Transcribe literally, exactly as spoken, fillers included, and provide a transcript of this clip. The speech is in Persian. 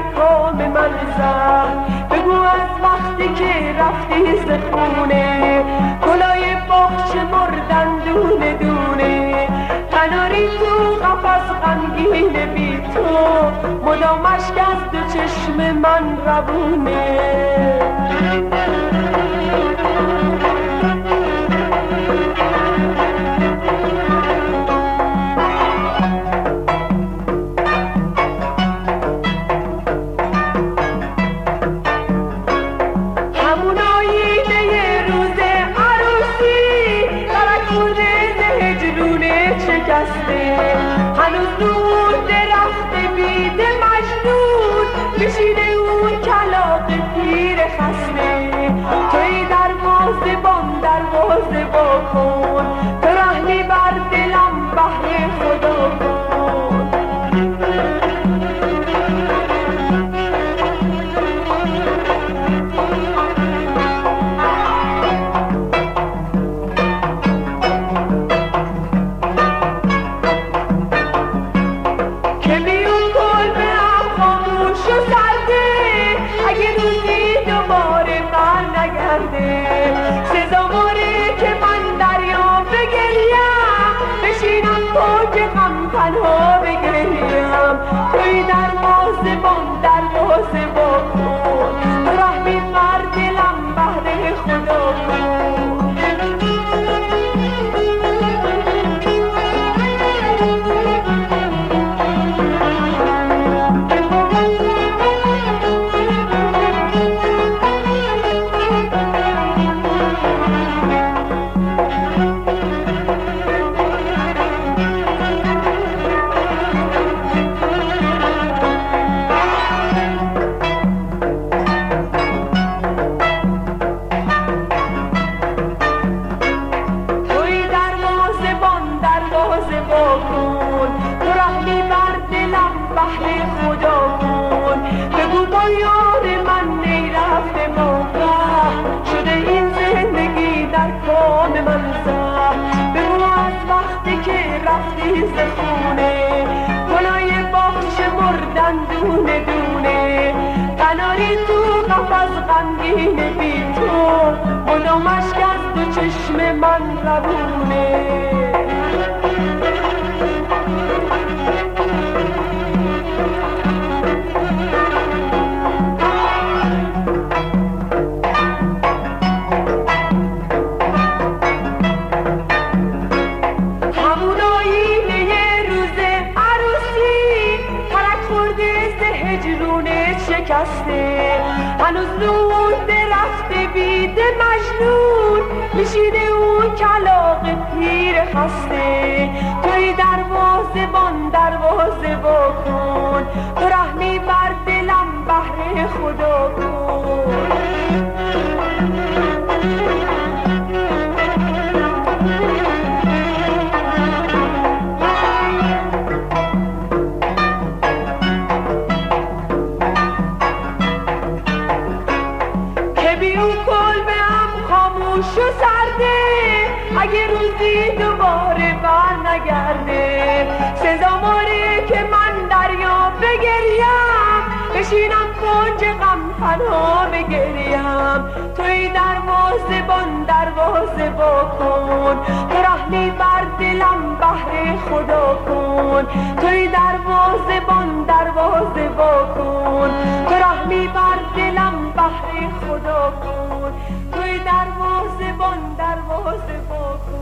کام من زد. بگو از وقتی که رفتی ز خونه گلای باغچه مردن دونه دونه. قناری تو قفس غمگین بی تو مدام اشک از دو چشم من روونه. هنوز دور درخت بید مجنون بشینه اون کلاغ پیر خسته. توی دروازه بان دروازه با کن تو رحمی بر دلم بهر خدا کن. سزاواره که من دریا بگریم بشینم پاک غم تنها بگریم. توی دروازه بان دروازه با کن تو رحمی بر دلم بهر خدا کن. بگو با یار من نیرفته موقع شده این زندگی در کام من زد. بگو از وقتی که رفتی ز خونه گلای باغچه مردن دونه دونه. قناری تو قفس غمگین بی تو مدام اشک از دو چشم من روونه. هنوز دور درخت بید مجنون میشینه اون کلاغ پیر خسته. توی دروازه بان دروازه با کن تو رحمی بر دلم بهر خدا کن. شو سرده اگه روزی دوباره بر نگرده. سزاواره که من دریا بگریم بشینم کنج غم تنها بگریم. توی دروازه بان دروازه با کن تو رحمی بر دلم بهر خدا کن. توی دروازه بان دروازه با کن تو رحمی بر دلم بهر خدا کن. توی دروازه بان دروازه با کن